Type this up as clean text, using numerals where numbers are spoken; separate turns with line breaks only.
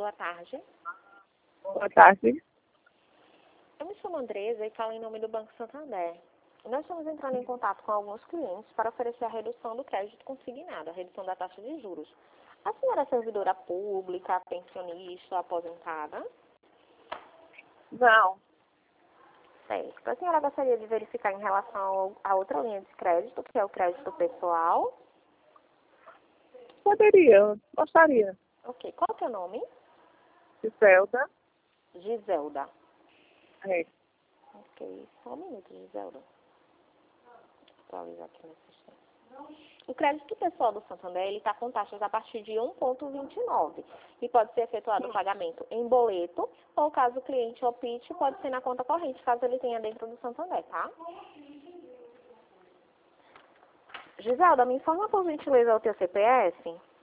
boa tarde.
Boa tarde.
Eu me chamo Andresa e falo em nome do Banco Santander. Nós estamos entrando em contato com alguns clientes para oferecer a redução do crédito consignado, a redução da taxa de juros. A senhora é servidora pública, pensionista, aposentada?
Não.
Certo. A senhora gostaria de verificar em relação a outra linha de crédito, que é o crédito pessoal?
Gostaria.
Ok. Qual é o seu nome?
Giselda.
Giselda.
É.
Ok. Só um minuto, Giselda. Vou atualizar aqui no sistema. O crédito pessoal do Santander, ele está com taxas a partir de 1,29 e pode ser efetuado o pagamento em boleto ou, caso o cliente opte, pode ser na conta corrente, caso ele tenha dentro do Santander, tá? Giselda, me informa por gentileza o teu CPF?